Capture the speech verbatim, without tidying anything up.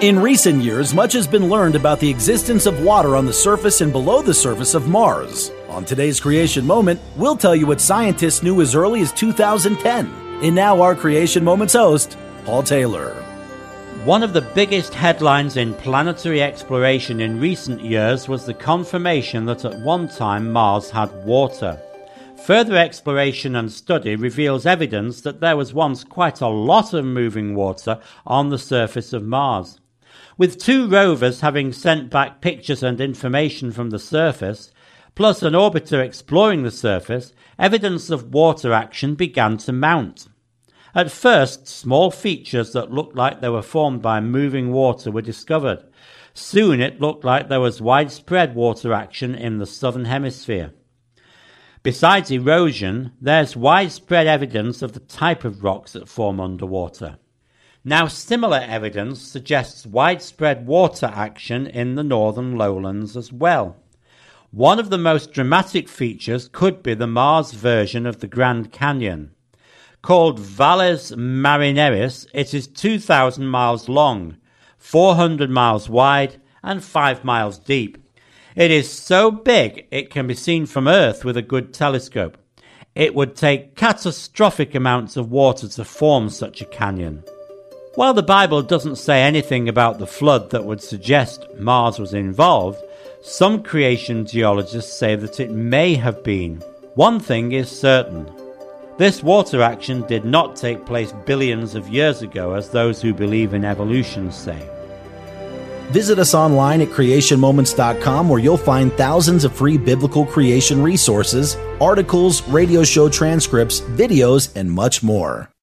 In recent years, much has been learned about the existence of water on the surface and below the surface of Mars. On today's Creation Moment, we'll tell you what scientists knew as early as two thousand ten. And now our Creation Moments host, Paul Taylor. One of the biggest headlines in planetary exploration in recent years was the confirmation that at one time Mars had water. Further exploration and study reveals evidence that there was once quite a lot of moving water on the surface of Mars. With two rovers having sent back pictures and information from the surface, plus an orbiter exploring the surface, evidence of water action began to mount. At first, small features that looked like they were formed by moving water were discovered. Soon it looked like there was widespread water action in the southern hemisphere. Besides erosion, there's widespread evidence of the type of rocks that form underwater. Now, similar evidence suggests widespread water action in the northern lowlands as well. One of the most dramatic features could be the Mars version of the Grand Canyon. Called Valles Marineris, it is two thousand miles long, four hundred miles wide, and five miles deep. It is so big it can be seen from Earth with a good telescope. It would take catastrophic amounts of water to form such a canyon. While the Bible doesn't say anything about the flood that would suggest Mars was involved, some creation geologists say that it may have been. One thing is certain. This water action did not take place billions of years ago, as those who believe in evolution say. Visit us online at creation moments dot com, where you'll find thousands of free biblical creation resources, articles, radio show transcripts, videos, and much more.